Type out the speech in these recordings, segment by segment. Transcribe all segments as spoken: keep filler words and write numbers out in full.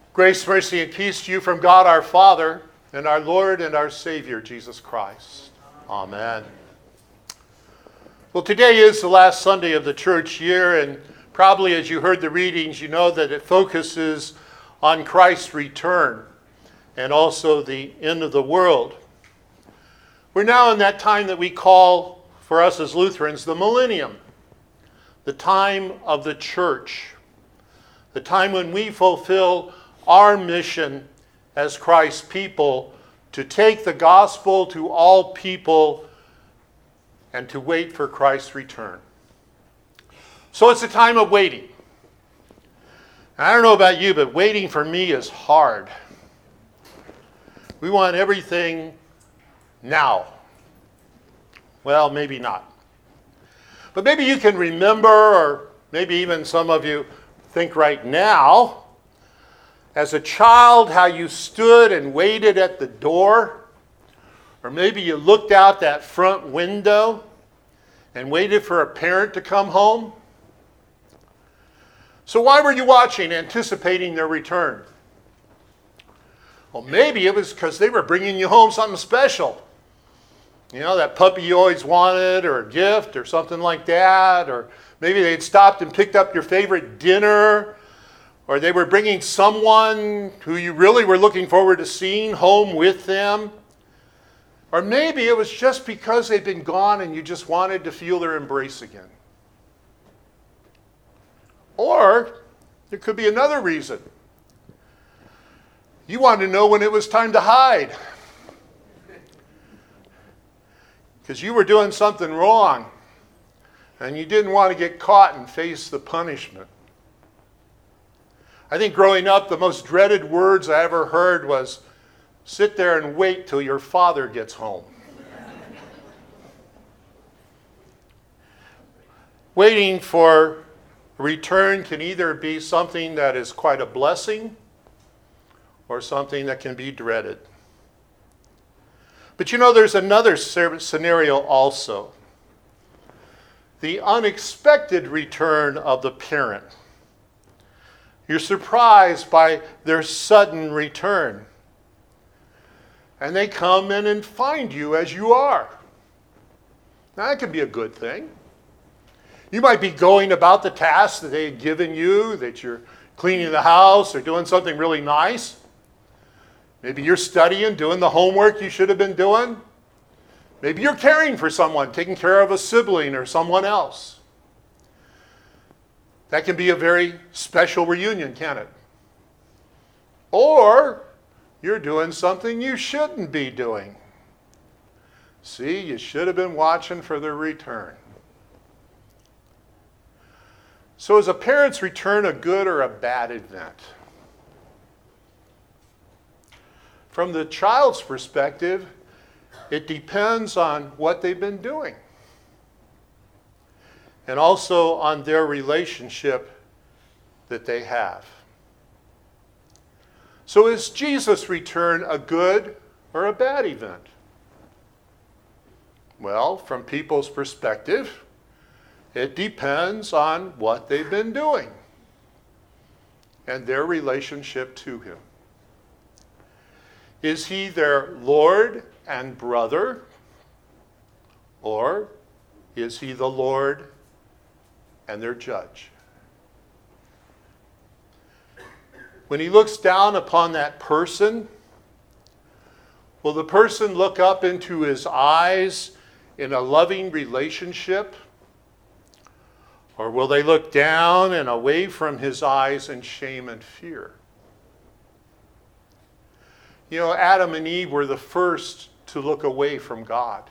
Grace, mercy, and peace to you from God our Father and our Lord and our Savior, Jesus Christ. Amen. Well, today is the last Sunday of the church year, and probably as you heard the readings, you know that it focuses on Christ's return and also the end of the world. We're now in that time that we call, for us as Lutherans, the millennium, the time of the church, the time when we fulfill our mission as Christ's people to take the gospel to all people and to wait for Christ's return. So it's a time of waiting. I don't know about you, but waiting for me is hard. We want everything now. Well, maybe not. But maybe you can remember, or maybe even some of you think right now, as a child, how you stood and waited at the door, or maybe you looked out that front window and waited for a parent to come home. So why were you watching, anticipating their return? Well, maybe it was because they were bringing you home something special. You know, that puppy you always wanted, or a gift, or something like that. Or maybe they'd stopped and picked up your favorite dinner, or they were bringing someone who you really were looking forward to seeing home with them. Or maybe it was just because they'd been gone and you just wanted to feel their embrace again. Or there could be another reason. You wanted to know when it was time to hide, because you were doing something wrong and you didn't want to get caught and face the punishment. I think growing up, the most dreaded words I ever heard was, sit there and wait till your father gets home. Waiting for return can either be something that is quite a blessing or something that can be dreaded. But you know, there's another scenario also. The unexpected return of the parent. You're surprised by their sudden return. And they come in and find you as you are. Now, that can be a good thing. You might be going about the task that they had given you, that you're cleaning the house or doing something really nice. Maybe you're studying, doing the homework you should have been doing. Maybe you're caring for someone, taking care of a sibling or someone else. That can be a very special reunion, can't it? Or you're doing something you shouldn't be doing. See, you should have been watching for their return. So is a parent's return a good or a bad event? From the child's perspective, it depends on what they've been doing, and also on their relationship that they have. So is Jesus' return a good or a bad event? Well, from people's perspective, it depends on what they've been doing and their relationship to him. Is he their Lord and brother, or is he the Lord and their judge? When he looks down upon that person, will the person look up into his eyes in a loving relationship? Or will they look down and away from his eyes in shame and fear? You know, Adam and Eve were the first to look away from God.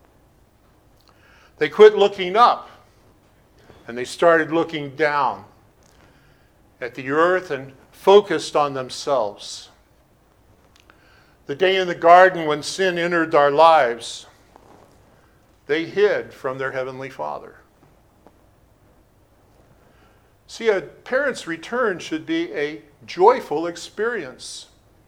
They quit looking up and they started looking down at the earth and focused on themselves. The day in the garden when sin entered our lives, they hid from their Heavenly Father. See, a parent's return should be a joyful experience.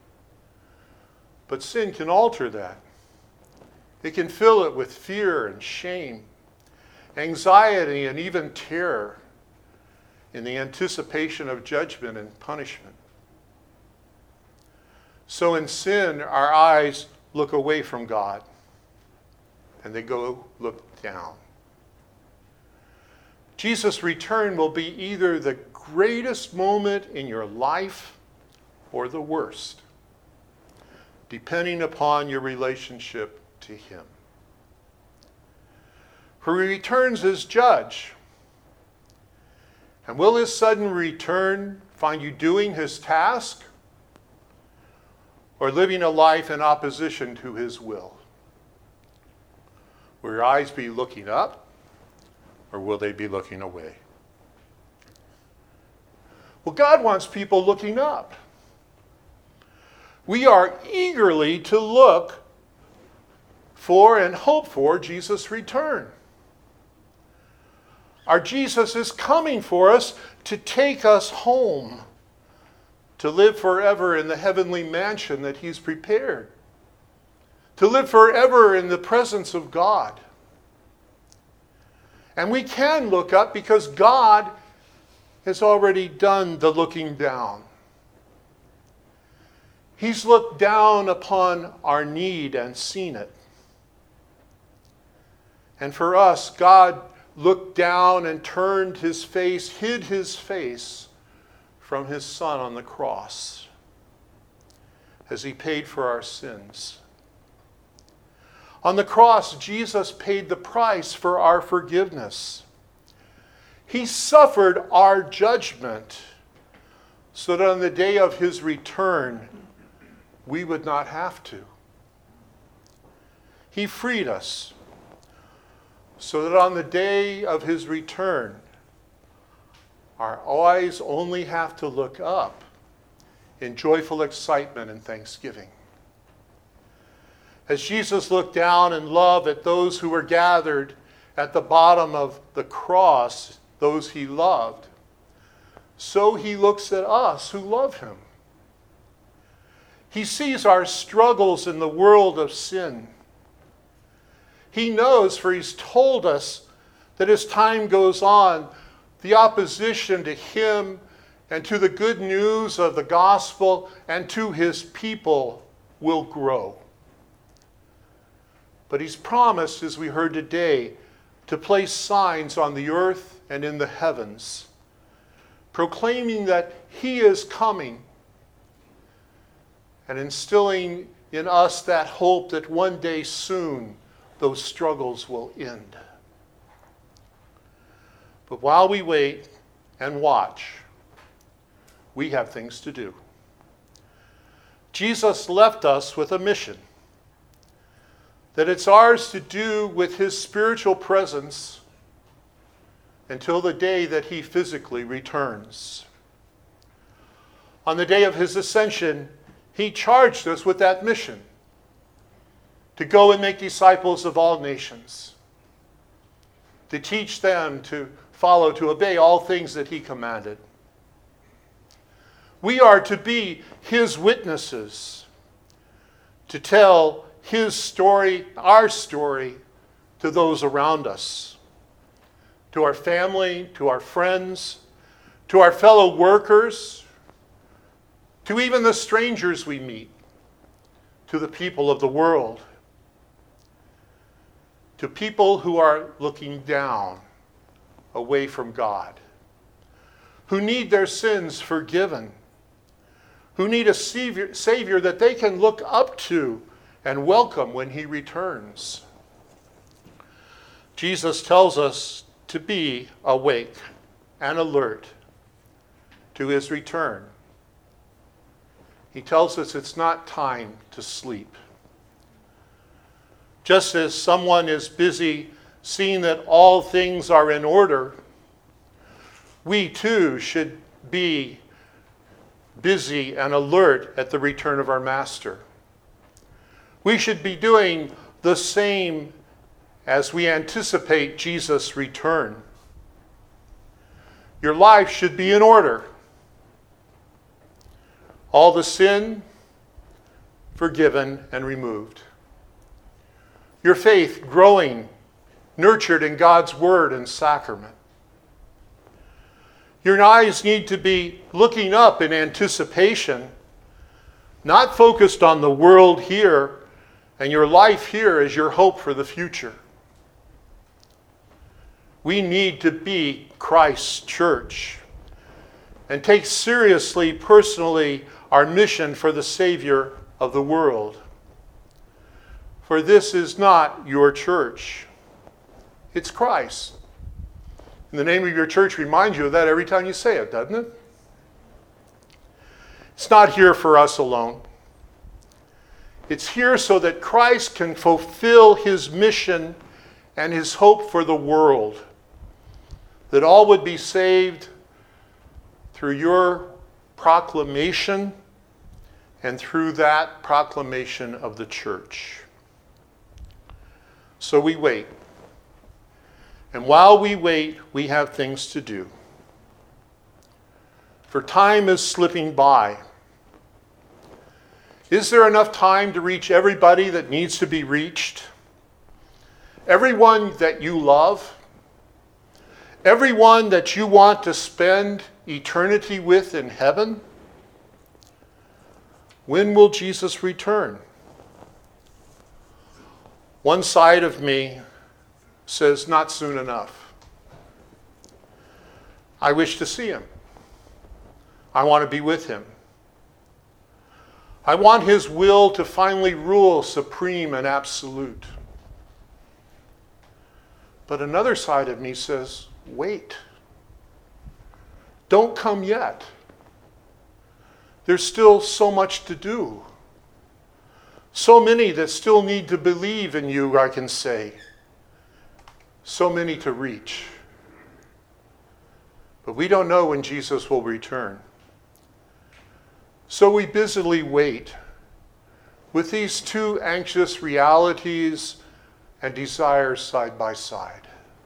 But sin can alter that. It can fill it with fear and shame, anxiety, and even terror in the anticipation of judgment and punishment. So in sin, our eyes look away from God and they go look down. Jesus' return will be either the greatest moment in your life or the worst, depending upon your relationship to him. For he returns as judge. And will his sudden return find you doing his task or living a life in opposition to his will? Will your eyes be looking up or will they be looking away? Well, God wants people looking up. We are eagerly to look for and hope for Jesus' return. Our Jesus is coming for us to take us home, to live forever in the heavenly mansion that he's prepared, to live forever in the presence of God. And we can look up because God has already done the looking down. He's looked down upon our need and seen it. And for us, God looked down and turned his face, hid his face from his Son on the cross as he paid for our sins. On the cross, Jesus paid the price for our forgiveness. He suffered our judgment so that on the day of his return, we would not have to. He freed us so that on the day of his return, our eyes only have to look up in joyful excitement and thanksgiving. As Jesus looked down in love at those who were gathered at the bottom of the cross, those he loved, so he looks at us who love him. He sees our struggles in the world of sin. He knows, for he's told us, that as time goes on, the opposition to him and to the good news of the gospel and to his people will grow. But he's promised, as we heard today, to place signs on the earth and in the heavens, proclaiming that he is coming and instilling in us that hope that one day soon those struggles will end. But while we wait and watch, we have things to do. Jesus left us with a mission that it's ours to do with his spiritual presence until the day that he physically returns. On the day of his ascension, he charged us with that mission, to go and make disciples of all nations, to teach them to follow, to obey all things that he commanded. We are to be his witnesses, to tell his story, our story, to those around us, to our family, to our friends, to our fellow workers, to even the strangers we meet, to the people of the world, to people who are looking down away from God, who need their sins forgiven, who need a savior, savior that they can look up to and welcome when he returns. Jesus tells us to be awake and alert to his return. He tells us it's not time to sleep. Just as someone is busy seeing that all things are in order, we too should be busy and alert at the return of our Master. We should be doing the same as we anticipate Jesus' return. Your life should be in order. All the sin forgiven and removed. Your faith growing, nurtured in God's word and sacrament. Your eyes need to be looking up in anticipation not focused on the world here and your life here as your hope for the future. We need to be Christ's church and take seriously, personally, our mission for the Savior of the world. For this is not your church. It's Christ. And the name of your church reminds you of that every time you say it, doesn't it? It's not here for us alone. It's here so that Christ can fulfill his mission and his hope for the world. That all would be saved through your proclamation and through that proclamation of the church. So we wait. And while we wait, we have things to do. For time is slipping by. Is there enough time to reach everybody that needs to be reached? Everyone that you love? Everyone that you want to spend eternity with in heaven? When will Jesus return? One side of me says, not soon enough. I wish to see him. I want to be with him. I want his will to finally rule supreme and absolute. But another side of me says, wait. Don't come yet. There's still so much to do. So many that still need to believe in you, I can say. So many to reach. But we don't know when Jesus will return. So we busily wait with these two anxious realities and desires side by side.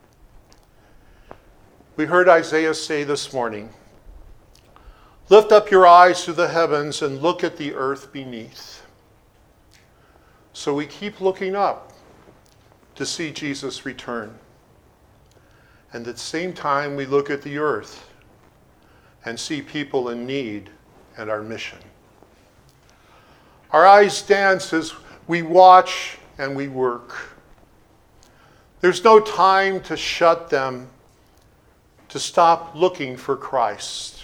We heard Isaiah say this morning, lift up your eyes to the heavens and look at the earth beneath. So we keep looking up to see Jesus return. And at the same time, we look at the earth and see people in need and our mission. Our eyes dance as we watch and we work. There's no time to shut them, to stop looking for Christ.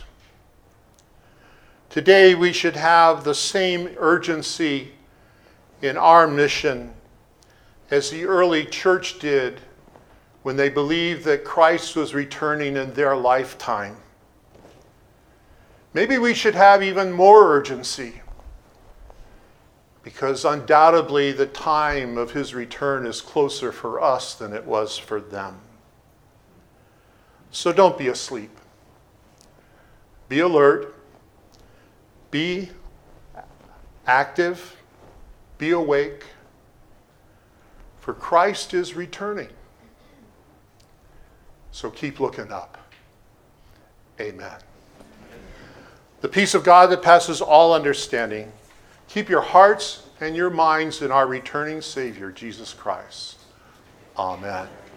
Today we should have the same urgency in our mission as the early church did when they believed that Christ was returning in their lifetime. Maybe we should have even more urgency, because undoubtedly the time of his return is closer for us than it was for them. So don't be asleep. Be alert. Be active. Be awake. For Christ is returning. So keep looking up. Amen. The peace of God that passes all understanding, keep your hearts and your minds in our returning Savior, Jesus Christ. Amen.